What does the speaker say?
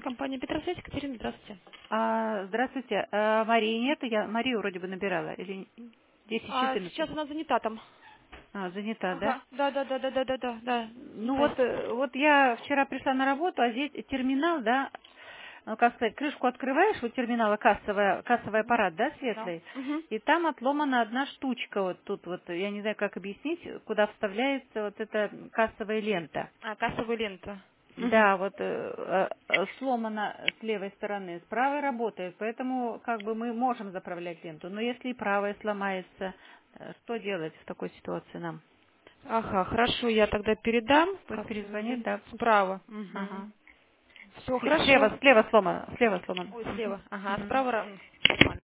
Компания Петросвязь, Екатерина, здравствуйте. Здравствуйте. Марии нет? Я Марию вроде бы набирала. Или 10-14? Сейчас она занята там. Занята, да? Ага, да. Ну вот я вчера пришла на работу, а здесь терминал, да, ну, как сказать, крышку открываешь у терминала, кассовый аппарат, да, Да. светлый, Угу. и там отломана одна штучка вот тут вот, я не знаю, как объяснить, куда вставляется вот эта кассовая лента. Кассовая лента. Угу. Да, вот сломана с левой стороны, с правой работает, поэтому как бы мы можем заправлять ленту. Но если и правая сломается, что делать в такой ситуации нам? Ага, хорошо, я тогда передам. Пусть Кассовая перезвонит, лента да. справа. Угу. Ага. Все, хорошо. Слева сломано. Ой, слева. Ага, Мгм. справа нормально.